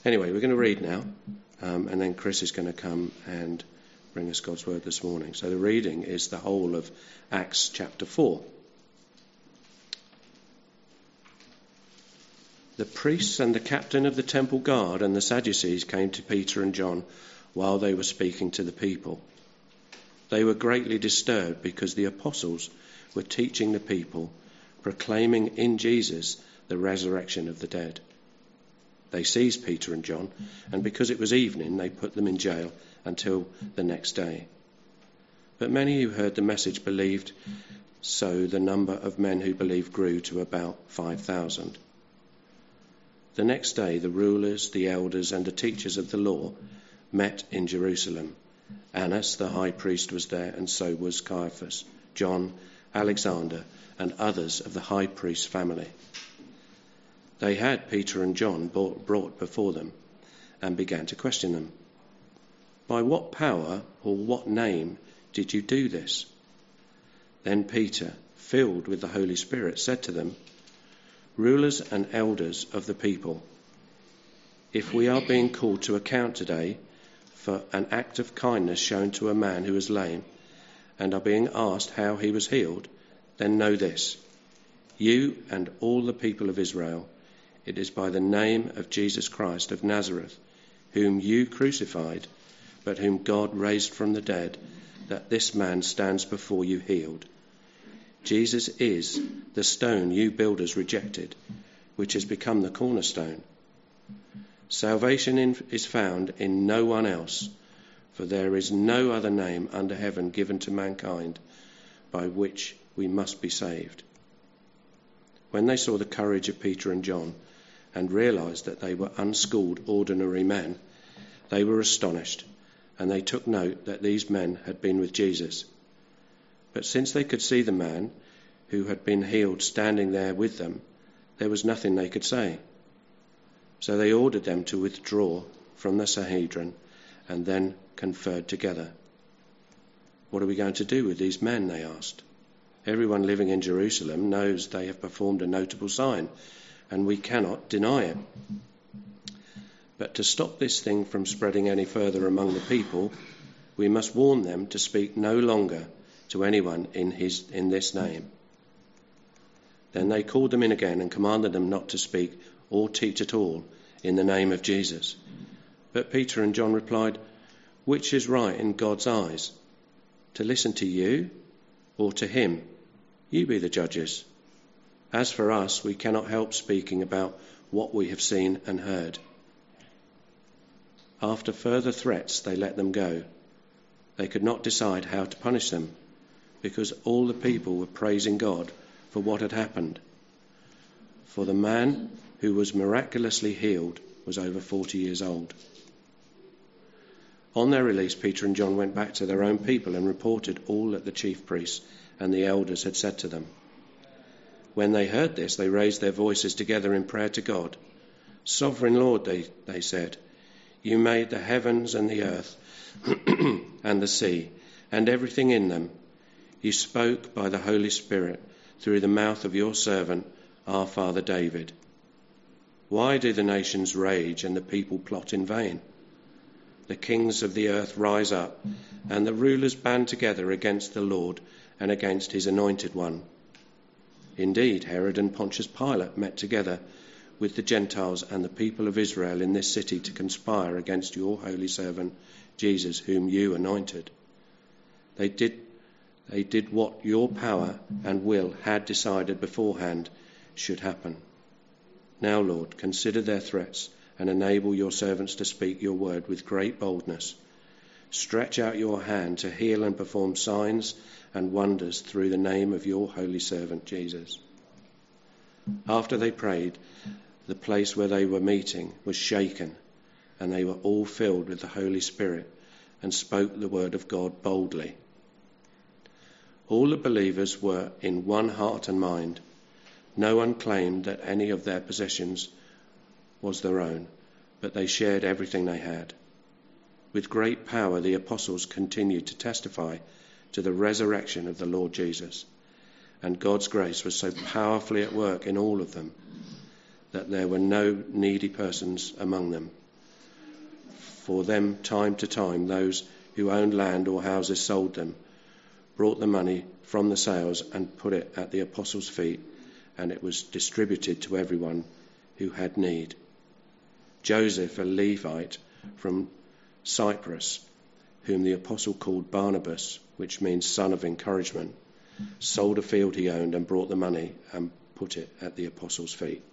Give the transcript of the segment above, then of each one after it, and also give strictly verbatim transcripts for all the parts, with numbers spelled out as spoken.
Anyway, we're going to read now, um, and then Chris is going to come and bring us God's word this morning. So the reading is the whole of Acts chapter four. The priests and the captain of the temple guard and the Sadducees came to Peter and John while they were speaking to the people. They were greatly disturbed because the apostles were teaching the people, proclaiming in Jesus the resurrection of the dead. They seized Peter and John, and because it was evening, they put them in jail until the next day. But many who heard the message believed, so the number of men who believed grew to about five thousand. The next day, the rulers, the elders, and the teachers of the law met in Jerusalem. Annas, the high priest, was there, and so was Caiaphas, John, Alexander, and others of the high priest's family. They had Peter and John brought before them and began to question them. By what power or what name did you do this? Then Peter, filled with the Holy Spirit, said to them, Rulers and elders of the people, if we are being called to account today for an act of kindness shown to a man who was lame, and are being asked how he was healed, then know this, you and all the people of Israel, it is by the name of Jesus Christ of Nazareth, whom you crucified, but whom God raised from the dead, that this man stands before you healed. Jesus is the stone you builders rejected, which has become the cornerstone. Salvation in, is found in no one else, for there is no other name under heaven given to mankind by which we must be saved. When they saw the courage of Peter and John and realized that they were unschooled, ordinary men, they were astonished, and they took note that these men had been with Jesus. But since they could see the man who had been healed standing there with them, there was nothing they could say. So they ordered them to withdraw from the Sanhedrin and then conferred together. What are we going to do with these men, they asked. Everyone living in Jerusalem knows they have performed a notable sign, and we cannot deny it. But to stop this thing from spreading any further among the people, we must warn them to speak no longer to anyone in his in this name. Then they called them in again and commanded them not to speak or teach at all in the name of Jesus. But Peter and John replied, which is right in God's eyes, to listen to you or to him? You be the judges. As for us, we cannot help speaking about what we have seen and heard. After further threats, they let them go. They could not decide how to punish them, because all the people were praising God for what had happened. For the man who was miraculously healed was over forty years old. On their release, Peter and John went back to their own people and reported all that the chief priests and the elders had said to them. When they heard this, they raised their voices together in prayer to God. Sovereign Lord, they, they said, you made the heavens and the earth and the sea and everything in them. You spoke by the Holy Spirit through the mouth of your servant, our father David. Why do the nations rage and the people plot in vain? The kings of the earth rise up, and the rulers band together against the Lord and against his anointed one. Indeed, Herod and Pontius Pilate met together with the Gentiles and the people of Israel in this city to conspire against your holy servant, Jesus, whom you anointed. They did, they did what your power and will had decided beforehand should happen. Now, Lord, consider their threats and enable your servants to speak your word with great boldness. Stretch out your hand to heal and perform signs and wonders through the name of your holy servant Jesus. After they prayed, the place where they were meeting was shaken, and they were all filled with the Holy Spirit and spoke the word of God boldly. All the believers were in one heart and mind. No one claimed that any of their possessions was their own, but they shared everything they had. With great power, the apostles continued to testify to the resurrection of the Lord Jesus, and God's grace was so powerfully at work in all of them that there were no needy persons among them. for them time to time those who owned land or houses sold them, brought the money from the sales and put it at the apostles' feet, and it was distributed to everyone who had need. Joseph, a Levite from Cyprus, whom the apostle called Barnabas, which means son of encouragement, sold a field he owned and brought the money and put it at the apostles' feet.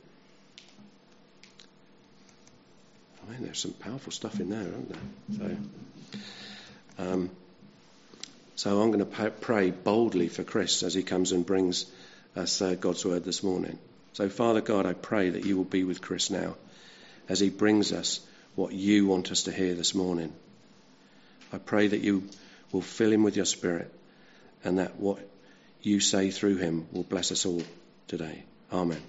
I mean, there's some powerful stuff in there, aren't there? So, um, so I'm going to pray boldly for Chris as he comes and brings us uh, God's word this morning. So, Father God, I pray that you will be with Chris now as he brings us what you want us to hear this morning. I pray that you will fill him with your Spirit and that what you say through him will bless us all today. Amen.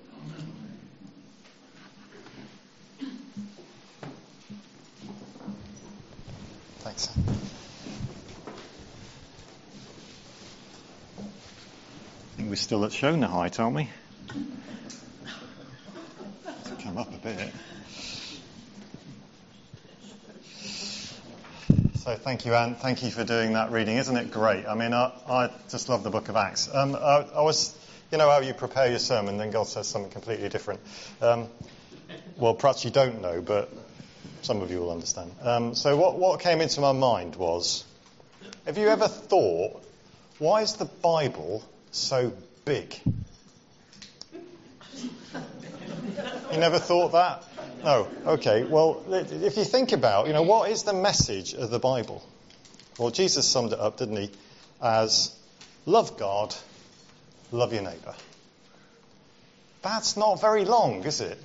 Thanks. I think we're still at Shona height, aren't we? Come up a bit. So thank you, Anne. Thank you for doing that reading. Isn't it great? I mean, I, I just love the book of Acts. Um, I, I was, you know how you prepare your sermon, then God says something completely different. Um, well, perhaps you don't know, but some of you will understand. Um, so what, what came into my mind was, have you ever thought, why is the Bible so big? You never thought that? No. Okay. Well, if you think about, you know, what is the message of the Bible? Well, Jesus summed it up, didn't he, as love God, love your neighbour. That's not very long, is it?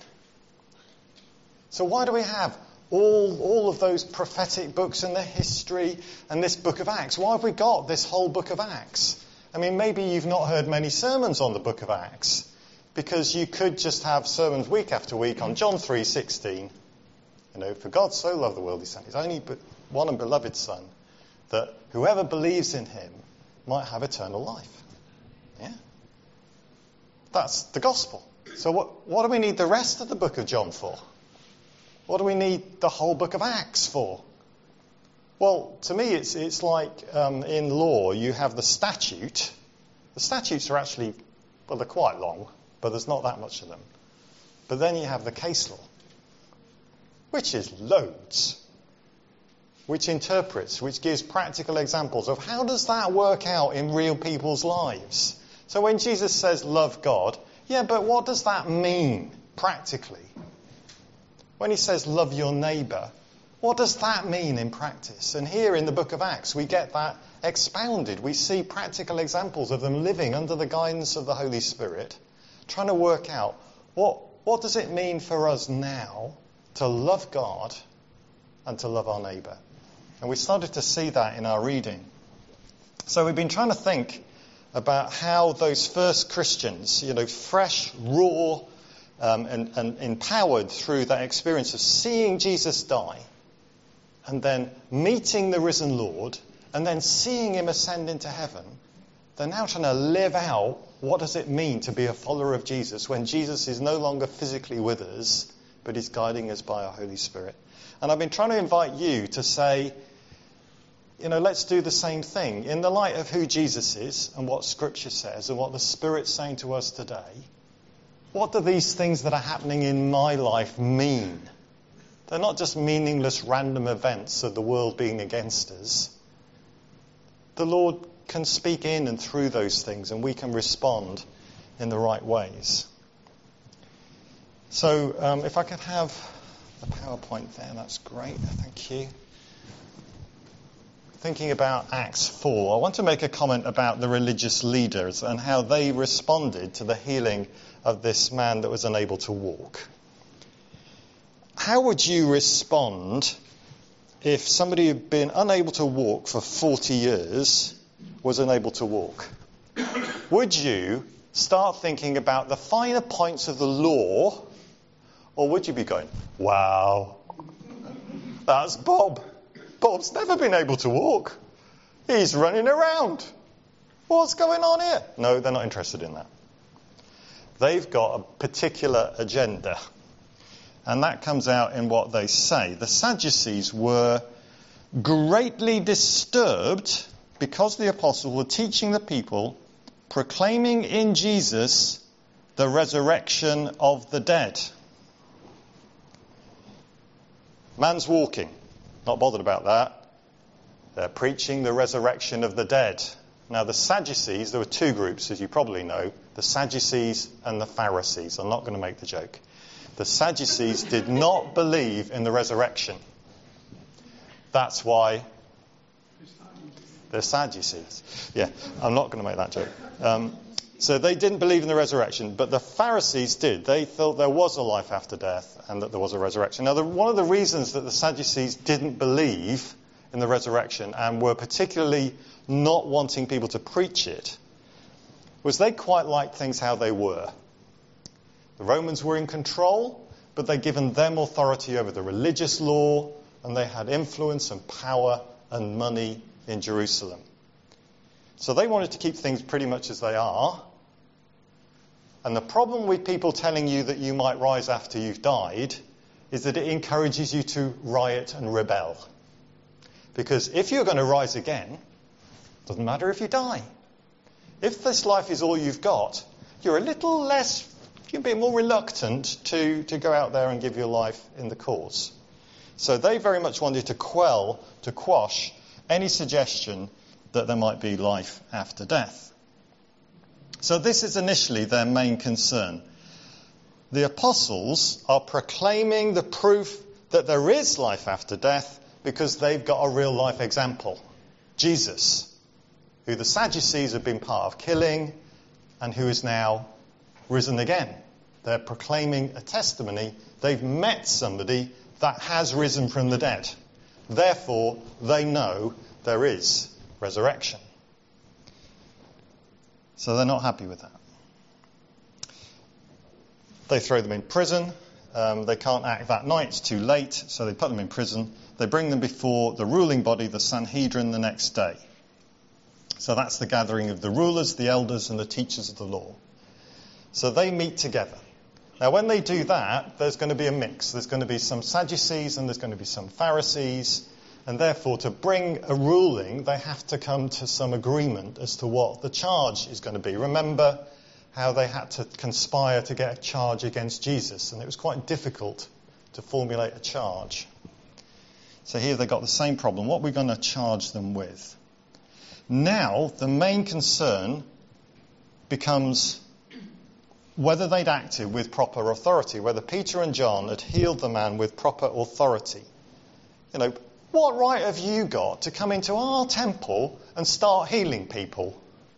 So why do we have all all of those prophetic books and the history and this book of Acts? Why have we got this whole book of Acts? I mean, maybe you've not heard many sermons on the book of Acts, because you could just have sermons week after week on John three sixteen. You know, for God so loved the world, he sent his only one and beloved Son, that whoever believes in him might have eternal life. Yeah? That's the gospel. So what, what do we need the rest of the book of John for? What do we need the whole book of Acts for? Well, to me, it's it's like um, in law, you have the statute. The statutes are actually, well, they're quite long, but there's not that much of them. But then you have the case law, which is loads, which interprets, which gives practical examples of how does that work out in real people's lives. So when Jesus says love God, yeah, but what does that mean practically? When he says love your neighbour, what does that mean in practice? And here in the book of Acts, we get that expounded. We see practical examples of them living under the guidance of the Holy Spirit, trying to work out what what does it mean for us now to love God and to love our neighbour. And we started to see that in our reading. So we've been trying to think about how those first Christians, you know, fresh, raw, um, and, and empowered through that experience of seeing Jesus die, and then meeting the risen Lord, and then seeing him ascend into heaven, they're now trying to live out what does it mean to be a follower of Jesus when Jesus is no longer physically with us, but is guiding us by our Holy Spirit. And I've been trying to invite you to say, you know, let's do the same thing. In the light of who Jesus is and what Scripture says and what the Spirit's saying to us today, what do these things that are happening in my life mean? They're not just meaningless random events of the world being against us. The Lord can speak in and through those things, and we can respond in the right ways. So um, if I could have the PowerPoint there, that's great. Thank you. Thinking about Acts four, I want to make a comment about the religious leaders and how they responded to the healing of this man that was unable to walk. How would you respond if somebody who'd been unable to walk for forty years was unable to walk? Would you start thinking about the finer points of the law, or would you be going, wow, that's Bob. Bob's never been able to walk. He's running around. What's going on here? No, they're not interested in that. They've got a particular agenda. And that comes out in what they say. The Sadducees were greatly disturbed because the apostles were teaching the people, proclaiming in Jesus the resurrection of the dead. Man's walking, not bothered about that. They're preaching the resurrection of the dead. Now the Sadducees, there were two groups, as you probably know, the Sadducees and the Pharisees. I'm not going to make the joke. The Sadducees did not believe in the resurrection. That's why they're Sadducees. Yeah, I'm not going to make that joke. Um, so they didn't believe in the resurrection, but the Pharisees did. They thought there was a life after death and that there was a resurrection. Now, the, one of the reasons that the Sadducees didn't believe in the resurrection and were particularly not wanting people to preach it was they quite liked things how they were. The Romans were in control, but they'd given them authority over the religious law, and they had influence and power and money in Jerusalem. So they wanted to keep things pretty much as they are. And the problem with people telling you that you might rise after you've died is that it encourages you to riot and rebel. Because if you're going to rise again, it doesn't matter if you die. If this life is all you've got, you're a little less, you're a bit more reluctant to, to go out there and give your life in the cause. So they very much wanted to quell, to quash any suggestion that there might be life after death. So this is initially their main concern. The apostles are proclaiming the proof that there is life after death because they've got a real life example. Jesus, who the Sadducees have been part of killing and who is now risen again. They're proclaiming a testimony. They've met somebody that has risen from the dead. Therefore, they know there is resurrection. So they're not happy with that. They throw them in prison. Um, they can't act that night. It's too late. So they put them in prison. They bring them before the ruling body, the Sanhedrin, the next day. So that's the gathering of the rulers, the elders, and the teachers of the law. So they meet together. Now, when they do that, there's going to be a mix. There's going to be some Sadducees and there's going to be some Pharisees. And therefore, to bring a ruling, they have to come to some agreement as to what the charge is going to be. Remember how they had to conspire to get a charge against Jesus, and it was quite difficult to formulate a charge. So here they've got the same problem. What are we going to charge them with? Now, the main concern becomes whether they'd acted with proper authority, whether Peter and John had healed the man with proper authority. You know, what right have you got to come into our temple and start healing people?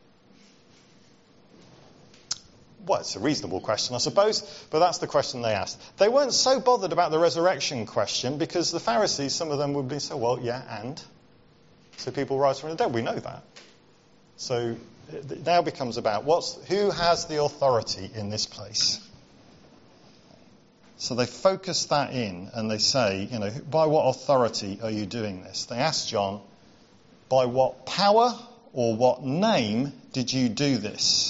Well, it's a reasonable question, I suppose, but that's the question they asked. They weren't so bothered about the resurrection question because the Pharisees, some of them would be so, well, yeah, and? So people rise from the dead, we know that. So it now becomes about what's who has the authority in this place. So they focus that in and they say, you know, by what authority are you doing this? They ask John, by what power or what name did you do this?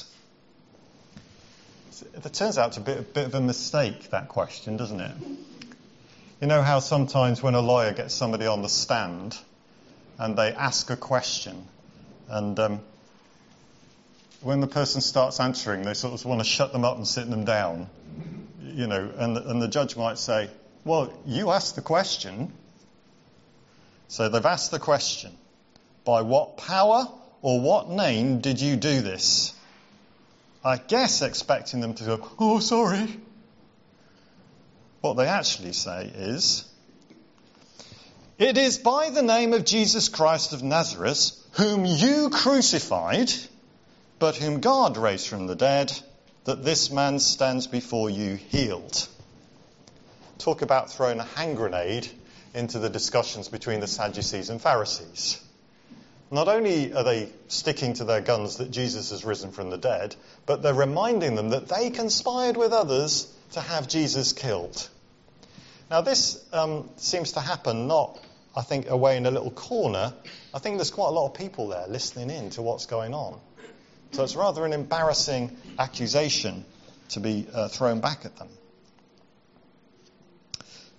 It turns out to be a bit of a mistake, that question, doesn't it? You know how sometimes when a lawyer gets somebody on the stand and they ask a question and um, when the person starts answering, they sort of want to shut them up and sit them down. You know, and, and the judge might say, well, you asked the question. So they've asked the question. By what power or what name did you do this? I guess expecting them to go, oh, sorry. What they actually say is, it is by the name of Jesus Christ of Nazareth, whom you crucified, but whom God raised from the dead, that this man stands before you healed. Talk about throwing a hand grenade into the discussions between the Sadducees and Pharisees. Not only are they sticking to their guns that Jesus has risen from the dead, but they're reminding them that they conspired with others to have Jesus killed. Now this um, seems to happen not, I think, away in a little corner. I think there's quite a lot of people there listening in to what's going on. So it's rather an embarrassing accusation to be uh, thrown back at them.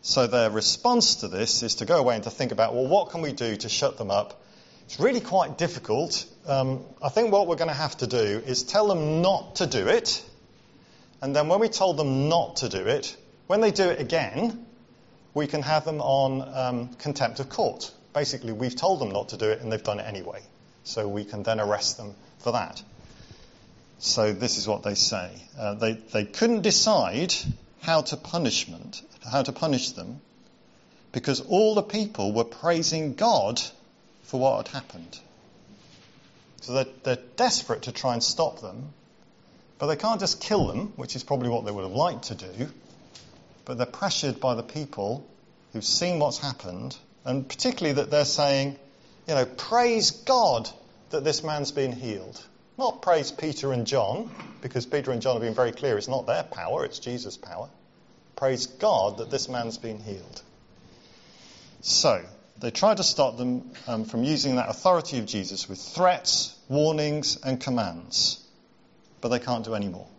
So their response to this is to go away and to think about, well, what can we do to shut them up? It's really quite difficult. Um, I think what we're going to have to do is tell them not to do it. And then when we told them not to do it, when they do it again, we can have them on um, contempt of court. Basically, we've told them not to do it and they've done it anyway. So we can then arrest them for that. So this is what they say. Uh, they, they couldn't decide how to punishment, how to punish them, because all the people were praising God for what had happened. So they're, they're desperate to try and stop them, but they can't just kill them, which is probably what they would have liked to do, but they're pressured by the people who've seen what's happened, and particularly that they're saying, you know, praise God that this man's been healed. Not praise Peter and John, because Peter and John have been very clear it's not their power, it's Jesus' power. Praise God that this man's been healed. So, they try to stop them um, from using that authority of Jesus with threats, warnings and commands. But they can't do any more.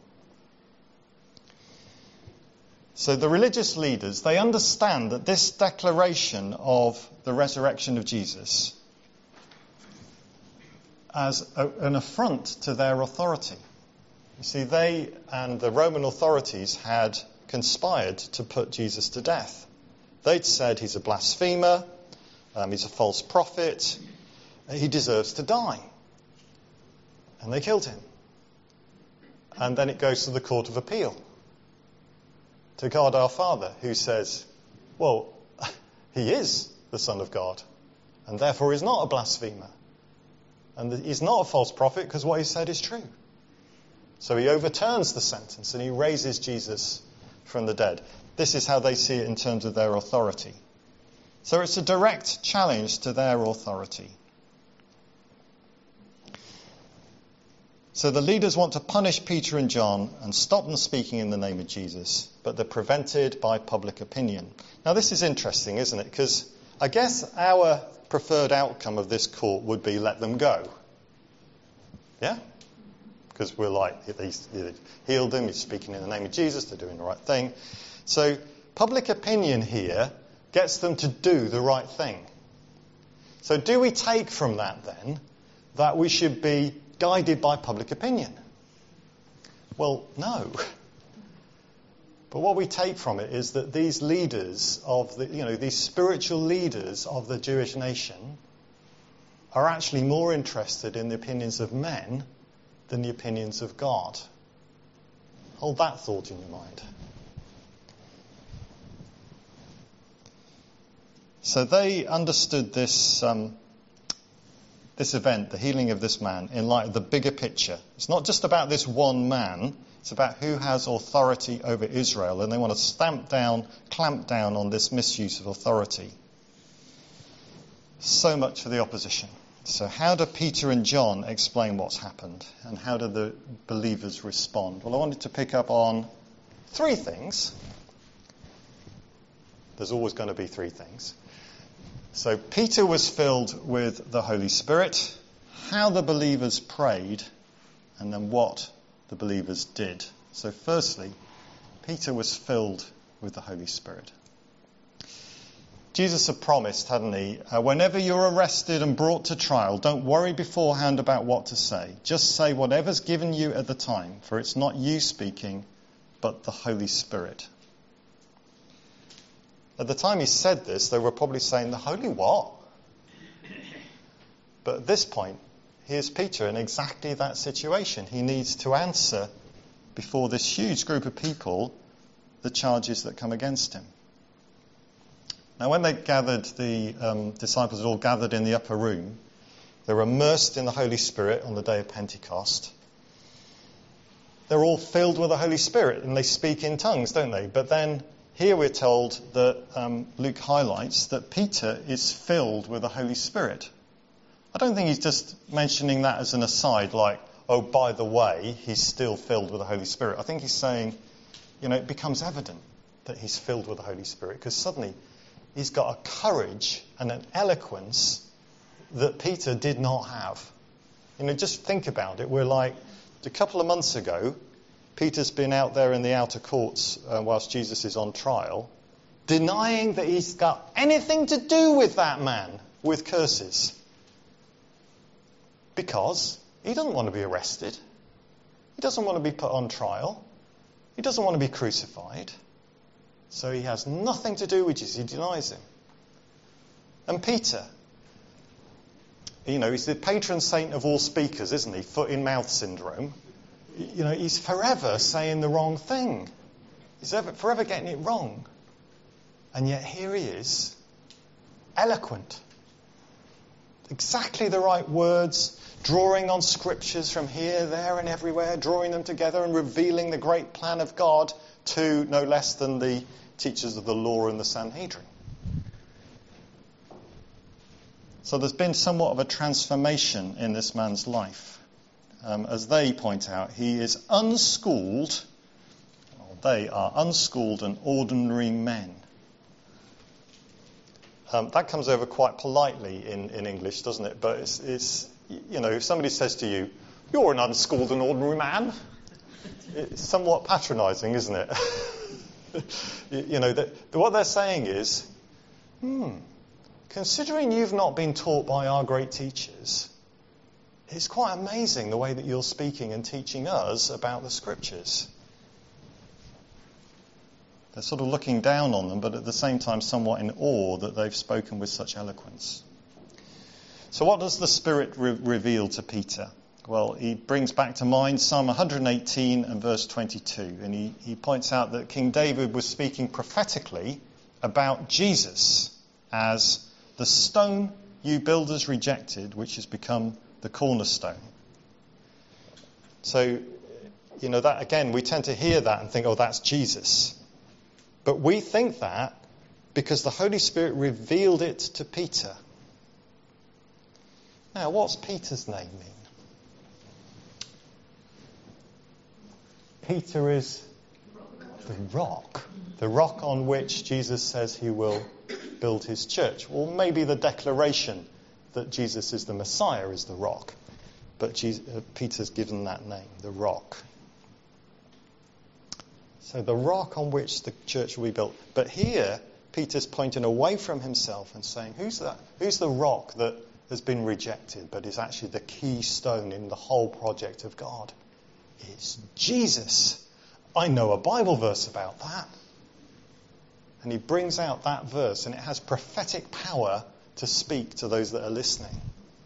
So the religious leaders, they understand that this declaration of the resurrection of Jesus as a, an affront to their authority. You see, they and the Roman authorities had conspired to put Jesus to death. They'd said he's a blasphemer, um, he's a false prophet, he deserves to die. And they killed him. And then it goes to the Court of Appeal, to God our Father, who says, well, he is the Son of God, and therefore he's not a blasphemer. And he's not a false prophet because what he said is true. So he overturns the sentence and he raises Jesus from the dead. This is how they see it in terms of their authority. So it's a direct challenge to their authority. So the leaders want to punish Peter and John and stop them speaking in the name of Jesus, but they're prevented by public opinion. Now this is interesting, isn't it? Because I guess our preferred outcome of this court would be let them go. Yeah? Because we're like, he's healed them, he's speaking in the name of Jesus, they're doing the right thing. So public opinion here gets them to do the right thing. So do we take from that then that we should be guided by public opinion? Well, no. But what we take from it is that these leaders of the, you know, these spiritual leaders of the Jewish nation are actually more interested in the opinions of men than the opinions of God. Hold that thought in your mind. So they understood this um, this event, the healing of this man, in light of the bigger picture. It's not just about this one man. It's about who has authority over Israel, and they want to stamp down, clamp down on this misuse of authority. So much for the opposition. So how do Peter and John explain what's happened, and how do the believers respond? Well, I wanted to pick up on three things. There's always going to be three things. So Peter was filled with the Holy Spirit, how the believers prayed, and then what the believers did. So firstly, Peter was filled with the Holy Spirit. Jesus had promised, hadn't he, uh, whenever you're arrested and brought to trial, don't worry beforehand about what to say. Just say whatever's given you at the time, for it's not you speaking, but the Holy Spirit. At the time he said this, they were probably saying, the Holy what? But at this point, here's Peter in exactly that situation. He needs to answer before this huge group of people the charges that come against him. Now when they gathered, the um, disciples had all gathered in the upper room, they were immersed in the Holy Spirit on the day of Pentecost. They're all filled with the Holy Spirit and they speak in tongues, don't they? But then here we're told that um, Luke highlights that Peter is filled with the Holy Spirit. I don't think he's just mentioning that as an aside, like, oh, by the way, he's still filled with the Holy Spirit. I think he's saying, you know, it becomes evident that he's filled with the Holy Spirit because suddenly he's got a courage and an eloquence that Peter did not have. You know, just think about it. We're like, a couple of months ago, Peter's been out there in the outer courts uh, whilst Jesus is on trial, denying that he's got anything to do with that man with curses. Because he doesn't want to be arrested. He doesn't want to be put on trial. He doesn't want to be crucified. So he has nothing to do with Jesus. He denies him. And Peter, you know, he's the patron saint of all speakers, isn't he? Foot in mouth syndrome. You know, he's forever saying the wrong thing. He's ever, forever getting it wrong. And yet here he is, eloquent. Exactly the right words, drawing on scriptures from here, there and everywhere, drawing them together and revealing the great plan of God to no less than the teachers of the law and the Sanhedrin. So there's been somewhat of a transformation in this man's life. Um, as they point out, he is unschooled, or they are unschooled and ordinary men. Um, that comes over quite politely in, in English, doesn't it? But it's, it's, you know, if somebody says to you, "You're an unschooled and ordinary man," it's somewhat patronising, isn't it? you, you know, that, what they're saying is, hmm, considering you've not been taught by our great teachers, it's quite amazing the way that you're speaking and teaching us about the scriptures. They're sort of looking down on them, but at the same time somewhat in awe that they've spoken with such eloquence. So what does the Spirit re- reveal to Peter? Well, he brings back to mind Psalm one eighteen and verse twenty-two, and he, he points out that King David was speaking prophetically about Jesus as the stone you builders rejected, which has become the cornerstone. So, you know, that again, we tend to hear that and think, oh, that's Jesus. But we think that because the Holy Spirit revealed it to Peter. Now, what's Peter's name mean? Peter is the rock. The rock on which Jesus says he will build his church. Well, maybe the declaration that Jesus is the Messiah is the rock. But Jesus, uh, Peter's given that name, the rock. So the rock on which the church will be built. But here, Peter's pointing away from himself and saying, who's that? Who's the rock that has been rejected, but is actually the keystone in the whole project of God? It's Jesus. I know a Bible verse about that. And he brings out that verse, and it has prophetic power to speak to those that are listening.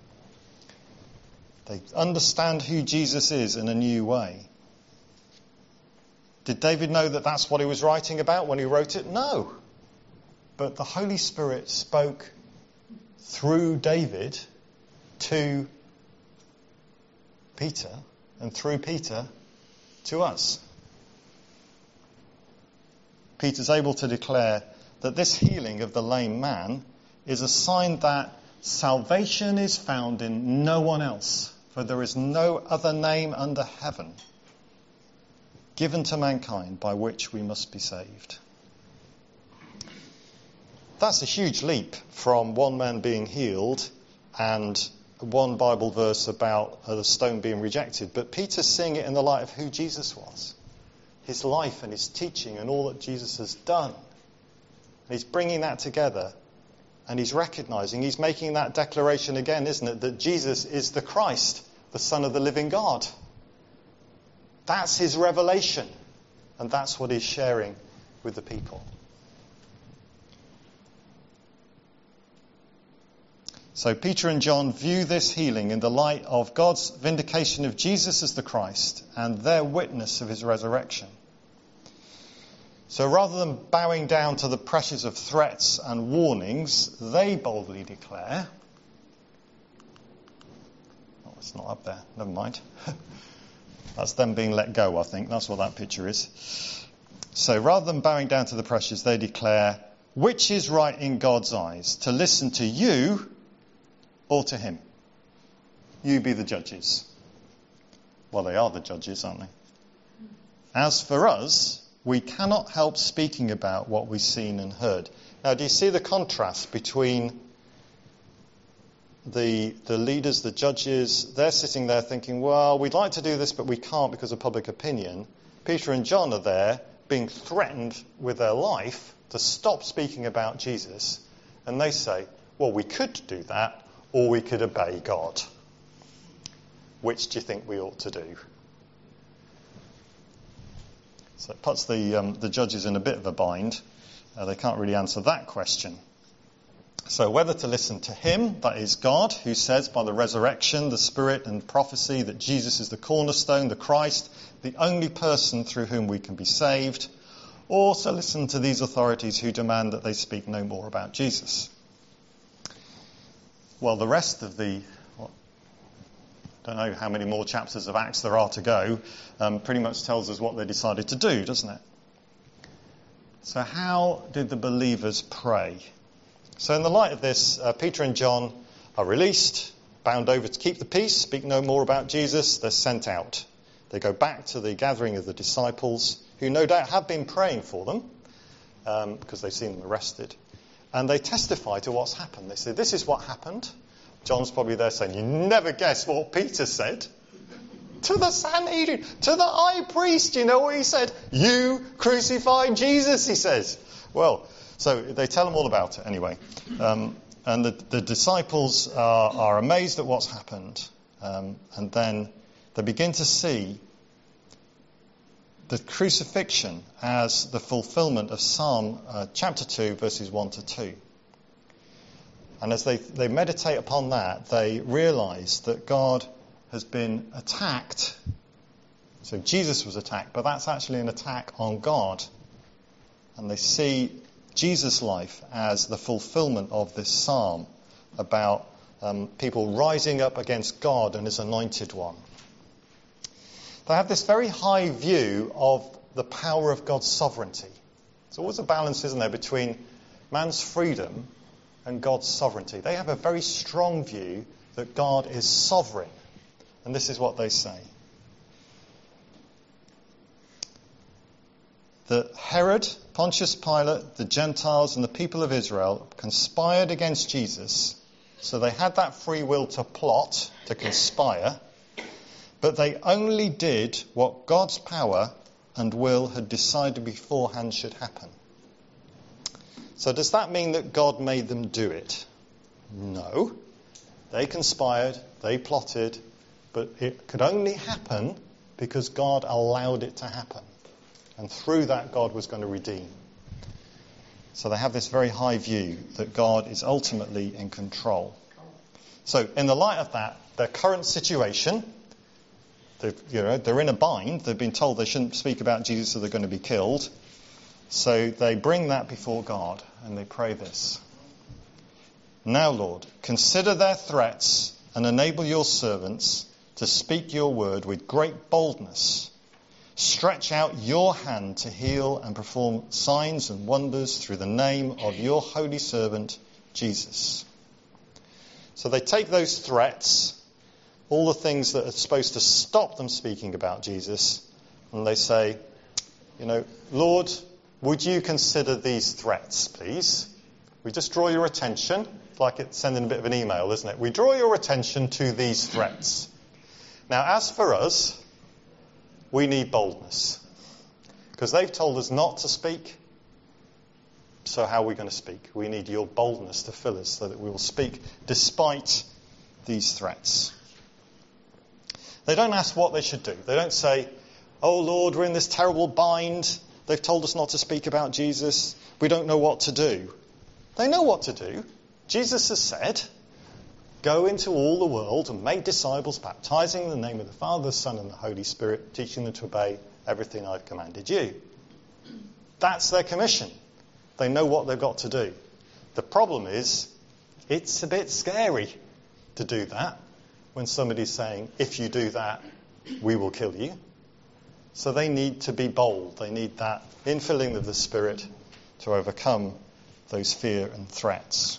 They understand who Jesus is in a new way. Did David know that that's what he was writing about when he wrote it? No. But the Holy Spirit spoke through David to Peter, and through Peter to us. Peter's able to declare that this healing of the lame man is a sign that salvation is found in no one else, for there is no other name under heaven given to mankind by which we must be saved. That's a huge leap from one man being healed and one Bible verse about the stone being rejected. But Peter's seeing it in the light of who Jesus was, his life and his teaching and all that Jesus has done. And he's bringing that together, and he's recognizing, he's making that declaration again, isn't it, that Jesus is the Christ, the Son of the living God. That's his revelation, and that's what he's sharing with the people. So Peter and John view this healing in the light of God's vindication of Jesus as the Christ and their witness of his resurrection. So rather than bowing down to the pressures of threats and warnings, they boldly declare... Oh, it's not up there. Never mind. That's them being let go, I think. That's what that picture is. So rather than bowing down to the pressures, they declare, which is right in God's eyes, to listen to you or to him? You be the judges. Well, they are the judges, aren't they? As for us, we cannot help speaking about what we've seen and heard. Now, do you see the contrast between the the leaders, the judges? They're sitting there thinking, well, we'd like to do this, but we can't because of public opinion. Peter and John are there being threatened with their life to stop speaking about Jesus, and they say, well, we could do that, or we could obey God. Which do you think we ought to do? So it puts the, um, the judges in a bit of a bind. Uh, they can't really answer that question. So whether to listen to him, that is God, who says by the resurrection, the Spirit and prophecy that Jesus is the cornerstone, the Christ, the only person through whom we can be saved, or to listen to these authorities who demand that they speak no more about Jesus. Well, the rest of the, well, I don't know how many more chapters of Acts there are to go, um, pretty much tells us what they decided to do, doesn't it? So how did the believers pray? So in the light of this, uh, Peter and John are released, bound over to keep the peace, speak no more about Jesus. They're sent out. They go back to the gathering of the disciples, who no doubt have been praying for them, um, because they've seen them arrested. And they testify to what's happened. They say, this is what happened. John's probably there saying, you never guess what Peter said. To the Sanhedrin, to the high priest, you know what he said? You crucified Jesus, he says. Well, so they tell them all about it anyway. Um, and the, the disciples are, are amazed at what's happened. Um, and then they begin to see the crucifixion as the fulfillment of Psalm uh, chapter two, verses one to two. And as they, they meditate upon that, they realise that God has been attacked. So Jesus was attacked, but that's actually an attack on God. And they see Jesus' life as the fulfillment of this psalm about um, people rising up against God and his anointed one. They have this very high view of the power of God's sovereignty. There's always a balance, isn't there, between man's freedom and God's sovereignty. They have a very strong view that God is sovereign. And this is what they say. That Herod, Pontius Pilate, the Gentiles and the people of Israel conspired against Jesus. So they had that free will to plot, to conspire. But they only did what God's power and will had decided beforehand should happen. So does that mean that God made them do it? No. They conspired, they plotted, but it could only happen because God allowed it to happen. And through that, God was going to redeem. So they have this very high view that God is ultimately in control. So in the light of that, their current situation, you know, they're in a bind. They've been told they shouldn't speak about Jesus, so they're going to be killed. So they bring that before God and they pray this. Now, Lord, consider their threats and enable your servants to speak your word with great boldness. Stretch out your hand to heal and perform signs and wonders through the name of your holy servant, Jesus. So they take those threats, all the things that are supposed to stop them speaking about Jesus, and they say, you know, Lord, would you consider these threats, please? We just draw your attention. It's like it's sending a bit of an email, isn't it? We draw your attention to these threats. Now, as for us, we need boldness. Because they've told us not to speak. So how are we going to speak? We need your boldness to fill us so that we will speak despite these threats. They don't ask what they should do. They don't say, oh Lord, we're in this terrible bind. They've told us not to speak about Jesus. We don't know what to do. They know what to do. Jesus has said, go into all the world and make disciples, baptizing in the name of the Father, the Son, and the Holy Spirit, teaching them to obey everything I've commanded you. That's their commission. They know what they've got to do. The problem is, it's a bit scary to do that when somebody's saying, if you do that, we will kill you. So they need to be bold. They need that infilling of the Spirit to overcome those fear and threats.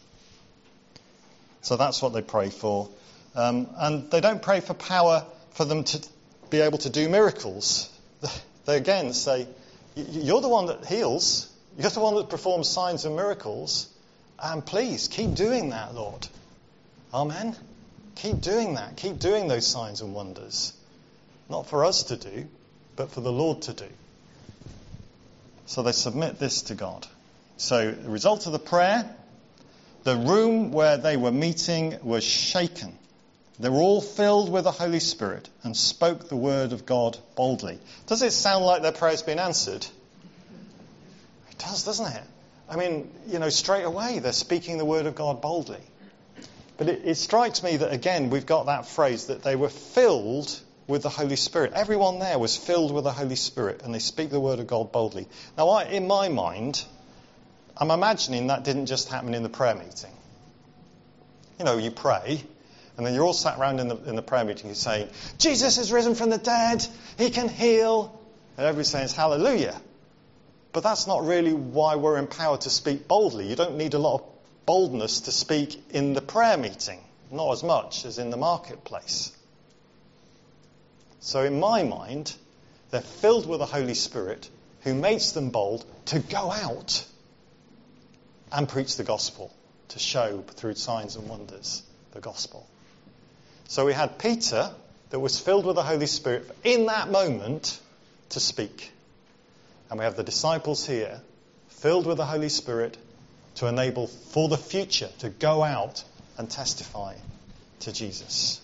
So that's what they pray for. Um, and they don't pray for power for them to be able to do miracles. They again say, you're the one that heals. You're the one that performs signs and miracles. And please, keep doing that, Lord. Amen? Keep doing that. Keep doing those signs and wonders. Not for us to do, but for the Lord to do. So they submit this to God. So the result of the prayer, the room where they were meeting was shaken. They were all filled with the Holy Spirit and spoke the word of God boldly. Does it sound like their prayer's been answered? It does, doesn't it? I mean, you know, straight away they're speaking the word of God boldly. But it, it strikes me that, again, we've got that phrase that they were filled with the Holy Spirit. Everyone there was filled with the Holy Spirit, and they speak the word of God boldly. Now, I, in my mind, I'm imagining that didn't just happen in the prayer meeting. You know, you pray, and then you're all sat around in the, in the prayer meeting, you're saying, Jesus has risen from the dead, he can heal. And everybody's saying, hallelujah. But that's not really why we're empowered to speak boldly. You don't need a lot of boldness to speak in the prayer meeting, not as much as in the marketplace. So in my mind, they're filled with the Holy Spirit who makes them bold to go out and preach the gospel, to show through signs and wonders the gospel. So we had Peter that was filled with the Holy Spirit in that moment to speak. And we have the disciples here filled with the Holy Spirit to enable for the future to go out and testify to Jesus.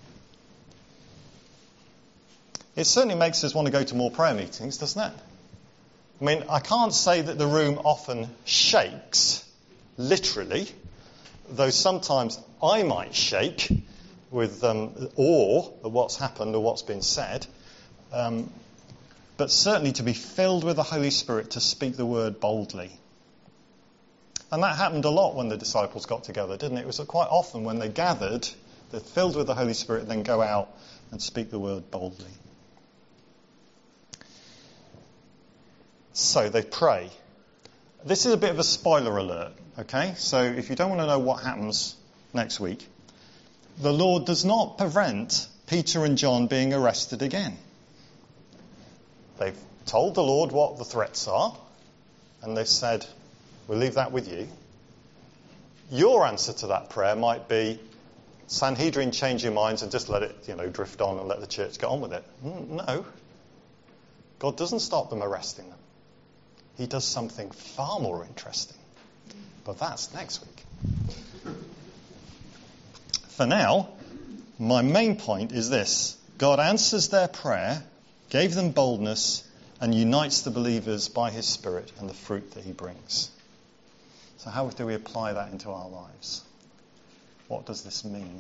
It certainly makes us want to go to more prayer meetings, doesn't it? I mean, I can't say that the room often shakes, literally, though sometimes I might shake with um, awe of what's happened or what's been said. Um, but certainly to be filled with the Holy Spirit to speak the word boldly. And that happened a lot when the disciples got together, didn't it? It was quite often when they gathered, they're filled with the Holy Spirit and then go out and speak the word boldly. So they pray. This is a bit of a spoiler alert, okay? So if you don't want to know what happens next week, the Lord does not prevent Peter and John being arrested again. They've told the Lord what the threats are, and they've said, we'll leave that with you. Your answer to that prayer might be, Sanhedrin, change your minds and just let it, you know, drift on and let the church get on with it. No. God doesn't stop them arresting them. He does something far more interesting. But that's next week. For now, my main point is this. God answers their prayer, gave them boldness, and unites the believers by his Spirit and the fruit that he brings. So how do we apply that into our lives? What does this mean?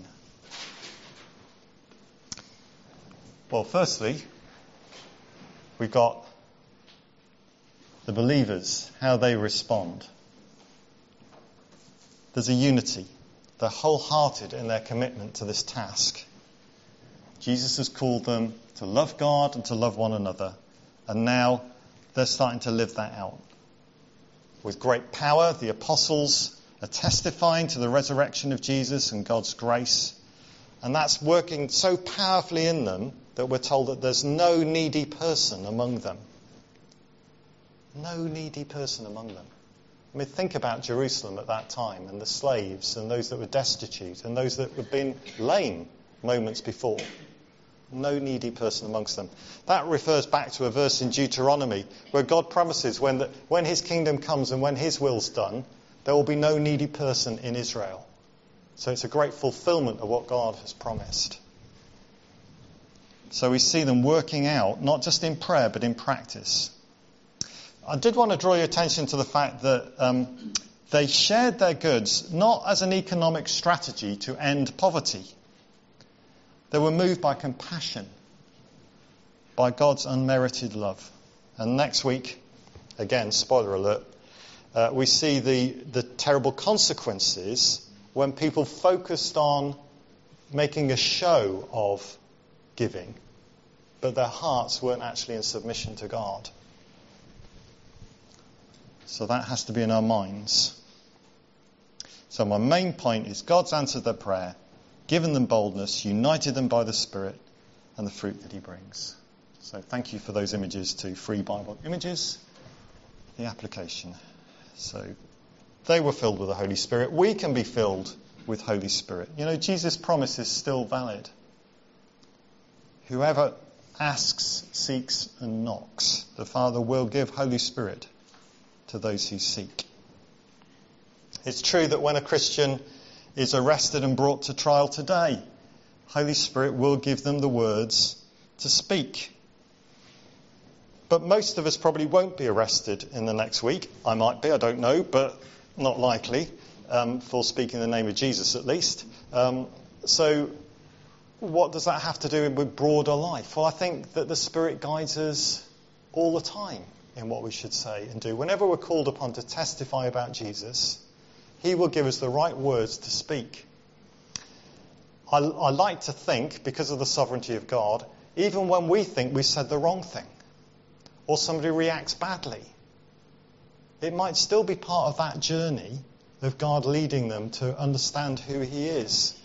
Well, firstly, we've got the believers, how they respond. There's a unity. They're wholehearted in their commitment to this task. Jesus has called them to love God and to love one another. And now they're starting to live that out. With great power, the apostles are testifying to the resurrection of Jesus and God's grace. And that's working so powerfully in them that we're told that there's no needy person among them. No needy person among them. I mean, think about Jerusalem at that time and the slaves and those that were destitute and those that had been lame moments before. No needy person amongst them. That refers back to a verse in Deuteronomy where God promises when, the, when his kingdom comes and when his will's done, there will be no needy person in Israel. So it's a great fulfillment of what God has promised. So we see them working out, not just in prayer, but in practice. I did want to draw your attention to the fact that um, they shared their goods not as an economic strategy to end poverty. They were moved by compassion, by God's unmerited love. And next week, again, spoiler alert, uh, we see the, the terrible consequences when people focused on making a show of giving, but their hearts weren't actually in submission to God. So that has to be in our minds. So my main point is God's answered their prayer, given them boldness, united them by the Spirit, and the fruit that he brings. So thank you for those images to Free Bible Images. The application. So they were filled with the Holy Spirit. We can be filled with Holy Spirit. You know, Jesus' promise is still valid. Whoever asks, seeks, and knocks, the Father will give Holy Spirit to those who seek. It's true that when a Christian is arrested and brought to trial today, Holy Spirit will give them the words to speak. But most of us probably won't be arrested in the next week. I might be, I don't know, but not likely, um, for speaking in the name of Jesus at least. Um, so what does that have to do with broader life? Well, I think that the Spirit guides us all the time in what we should say and do. Whenever we're called upon to testify about Jesus, He will give us the right words to speak. I, I like to think, because of the sovereignty of God, even when we think we said the wrong thing, or somebody reacts badly, it might still be part of that journey of God leading them to understand who He is.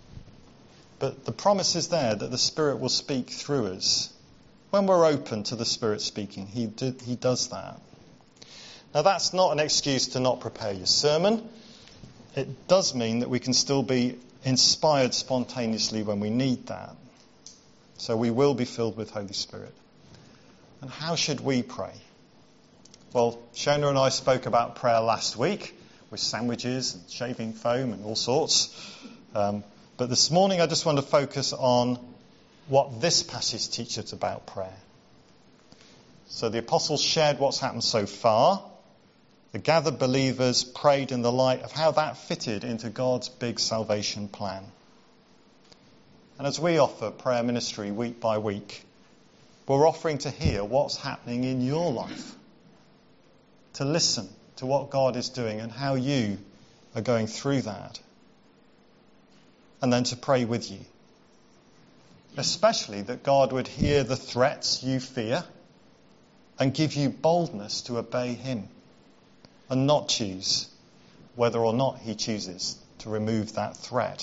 But the promise is there that the Spirit will speak through us. When we're open to the Spirit speaking, He, did, he does that. Now, that's not an excuse to not prepare your sermon. It does mean that we can still be inspired spontaneously when we need that. So we will be filled with Holy Spirit. And how should we pray? Well, Shona and I spoke about prayer last week with sandwiches and shaving foam and all sorts. Um, but this morning I just want to focus on what this passage teaches about prayer. So the apostles shared what's happened so far. The gathered believers prayed in the light of how that fitted into God's big salvation plan. And as we offer prayer ministry week by week, we're offering to hear what's happening in your life, to listen to what God is doing and how you are going through that, and then to pray with you. Especially that God would hear the threats you fear and give you boldness to obey Him and not choose whether or not He chooses to remove that threat.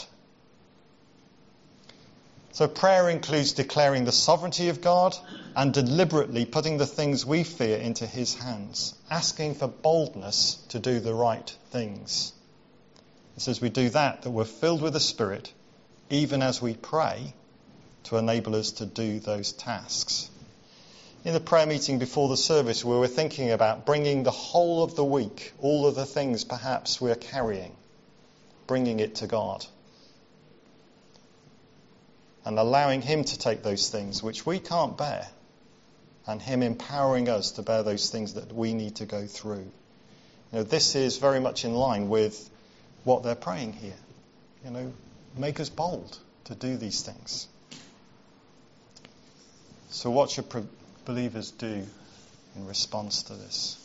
So prayer includes declaring the sovereignty of God and deliberately putting the things we fear into His hands, asking for boldness to do the right things. It's as we do that that we're filled with the Spirit, even as we pray, to enable us to do those tasks. In the prayer meeting before the service, we were thinking about bringing the whole of the week, all of the things perhaps we're carrying, bringing it to God. And allowing Him to take those things which we can't bear, and Him empowering us to bear those things that we need to go through. You know, this is very much in line with what they're praying here. You know, make us bold to do these things. So what should pro- believers do in response to this?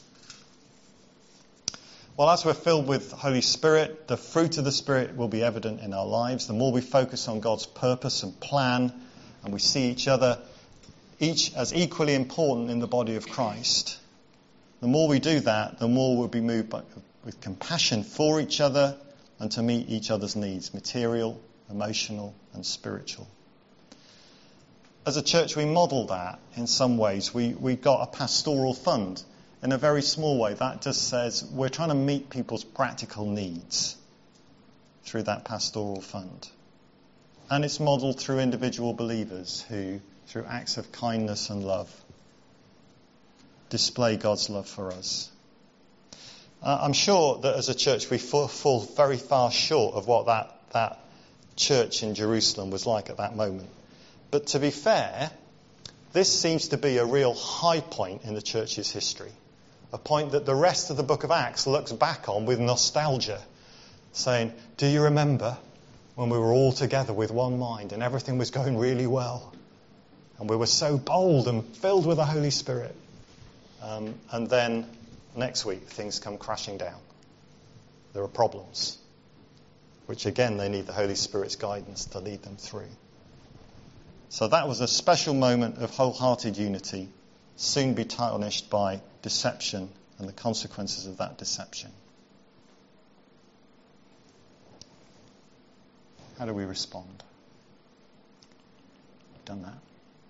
Well, as we're filled with Holy Spirit, the fruit of the Spirit will be evident in our lives. The more we focus on God's purpose and plan, and we see each other each as equally important in the body of Christ, the more we do that, the more we'll be moved by, with compassion for each other and to meet each other's needs, material, emotional and spiritual. As a church, we model that in some ways. We, we've got a pastoral fund. In a very small way, that just says we're trying to meet people's practical needs through that pastoral fund. And it's modelled through individual believers who, through acts of kindness and love, display God's love for us. Uh, I'm sure that as a church we fall, fall very far short of what that, that church in Jerusalem was like at that moment. But to be fair, this seems to be a real high point in the church's history. A point that the rest of the book of Acts looks back on with nostalgia, saying, do you remember when we were all together with one mind and everything was going really well? And we were so bold and filled with the Holy Spirit. Um, and then next week things come crashing down. There are problems, which again they need the Holy Spirit's guidance to lead them through. So that was a special moment of wholehearted unity, soon be tarnished by deception and the consequences of that deception. How do we respond? We've done that.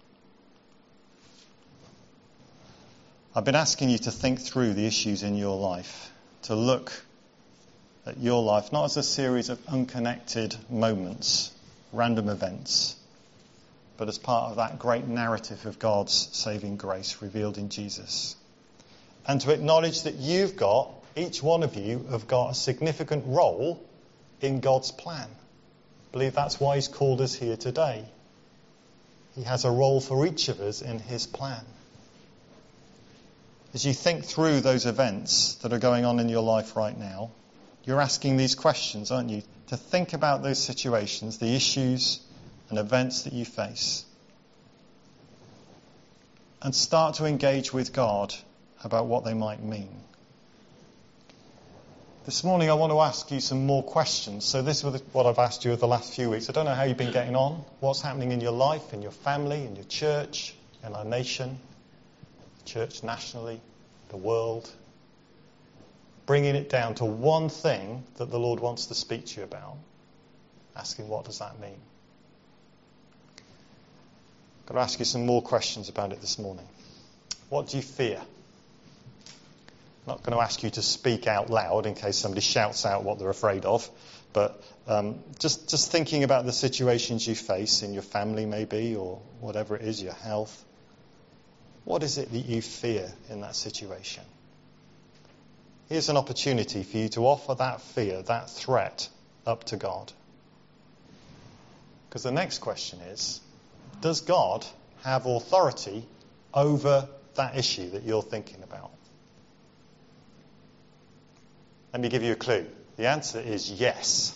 I've been asking you to think through the issues in your life, to look at your life not as a series of unconnected moments, random events, but as part of that great narrative of God's saving grace revealed in Jesus. And to acknowledge that you've got Each one of you have got a significant role in God's plan. I believe that's why he's called us here today. He has a role for each of us in his plan. As you think through those events that are going on in your life right now, you're asking these questions, aren't you? To think about those situations, the issues and events that you face. And start to engage with God about what they might mean. This morning I want to ask you some more questions. So this is what I've asked you over the last few weeks. I don't know how you've been getting on, what's happening in your life, in your family, in your church, in our nation, church nationally, the world. Bringing it down to one thing that the Lord wants to speak to you about. Asking, what does that mean? I'm going to ask you some more questions about it this morning. What do you fear? I'm not going to ask you to speak out loud in case somebody shouts out what they're afraid of, but um, just, just thinking about the situations you face in your family maybe, or whatever it is, your health. What is it that you fear in that situation? Here's an opportunity for you to offer that fear, that threat, up to God. Because the next question is, does God have authority over that issue that you're thinking about? Let me give you a clue. The answer is yes.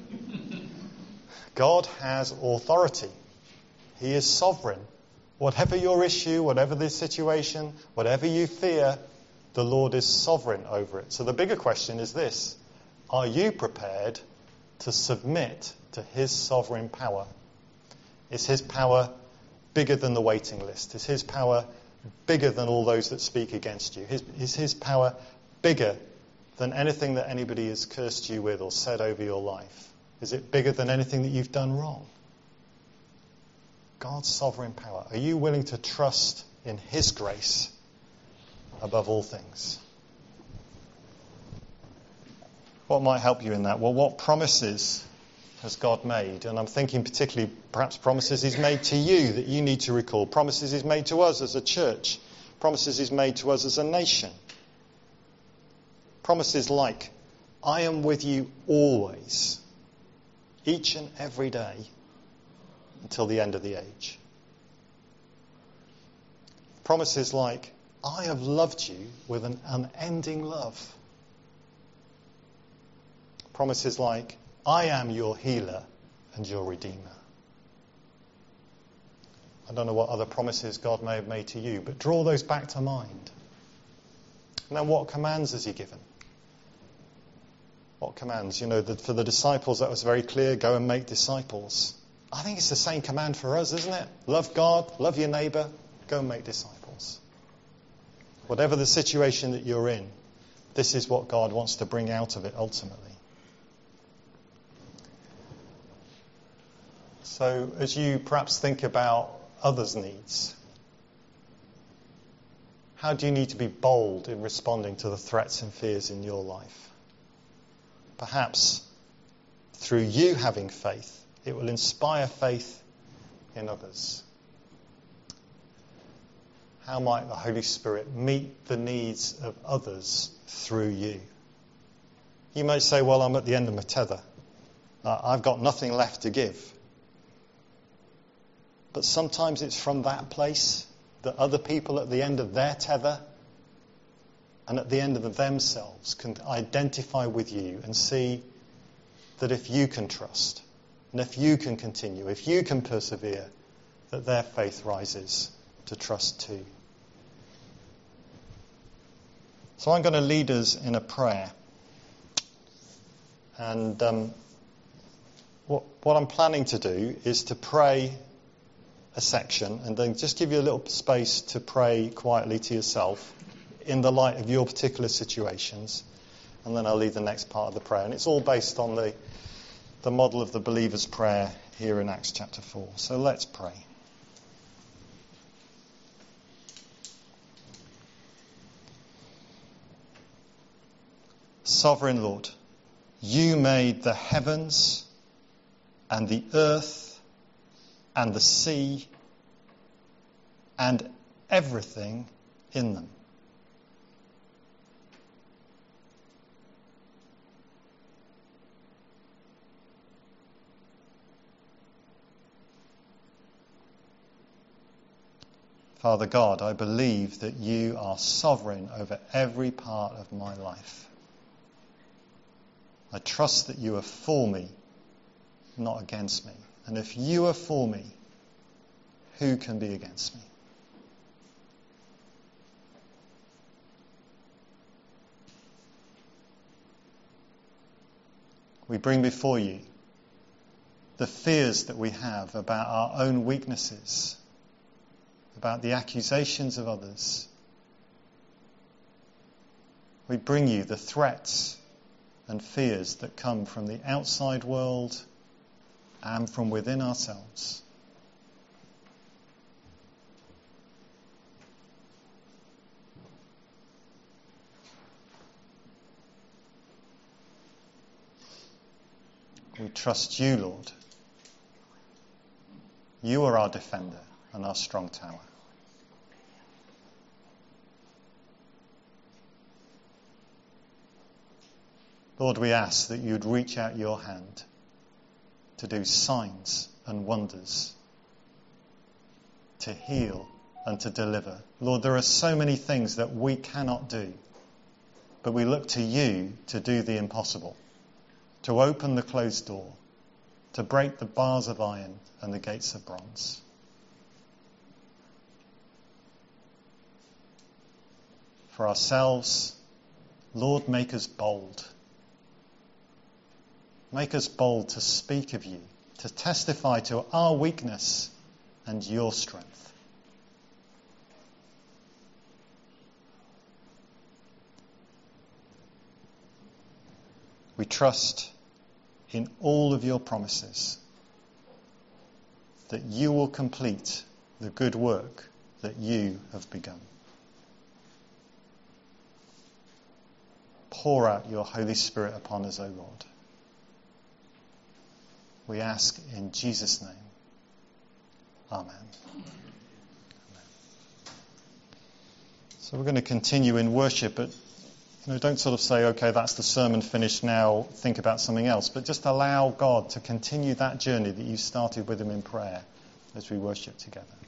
God has authority. He is sovereign. Whatever your issue, whatever the situation, whatever you fear, the Lord is sovereign over it. So the bigger question is this: are you prepared to submit to his sovereign power? Is his power bigger than the waiting list? Is his power bigger than all those that speak against you? Is, is his power bigger than anything that anybody has cursed you with or said over your life? Is it bigger than anything that you've done wrong? God's sovereign power. Are you willing to trust in his grace above all things? What might help you in that? Well, what promises has God made? And I'm thinking particularly perhaps promises he's made to you that you need to recall. Promises he's made to us as a church. Promises he's made to us as a nation. Promises like, I am with you always, each and every day, until the end of the age. Promises like, I have loved you with an unending love. Promises like, I am your healer and your redeemer. I don't know what other promises God may have made to you, but draw those back to mind. And then what commands has he given? What commands? You know, the, for the disciples that was very clear, go and make disciples. I think it's the same command for us, isn't it? Love God, love your neighbour, go and make disciples. Whatever the situation that you're in, this is what God wants to bring out of it ultimately. So as you perhaps think about others' needs, how do you need to be bold in responding to the threats and fears in your life? Perhaps through you having faith, it will inspire faith in others. How might the Holy Spirit meet the needs of others through you? You might say, well, I'm at the end of my tether. Uh, I've got nothing left to give. But sometimes it's from that place that other people at the end of their tether and at the end of themselves can identify with you and see that if you can trust, and if you can continue, if you can persevere, that their faith rises to trust too. So I'm going to lead us in a prayer. And um, what, what I'm planning to do is to pray a section and then just give you a little space to pray quietly to yourself in the light of your particular situations. And then I'll lead the next part of the prayer. And it's all based on the the model of the believer's prayer here in Acts chapter four. So let's pray. Sovereign Lord, you made the heavens and the earth and the sea and everything in them. Father God, I believe that you are sovereign over every part of my life. I trust that you are for me, not against me. And if you are for me, who can be against me? We bring before you the fears that we have about our own weaknesses, about the accusations of others. We bring you the threats and fears that come from the outside world and from within ourselves. We trust you, Lord. You are our defender and our strong tower. Lord, we ask that you'd reach out your hand to do signs and wonders, to heal and to deliver. Lord, there are so many things that we cannot do, but we look to you to do the impossible, to open the closed door, to break the bars of iron and the gates of bronze. For ourselves, Lord, make us bold. Make us bold to speak of you, to testify to our weakness and your strength. We trust in all of your promises that you will complete the good work that you have begun. Pour out your Holy Spirit upon us, O Lord. We ask in Jesus' name. Amen. Amen. So we're going to continue in worship, but you know, don't sort of say, okay, that's the sermon finished now, think about something else, but just allow God to continue that journey that you started with him in prayer as we worship together.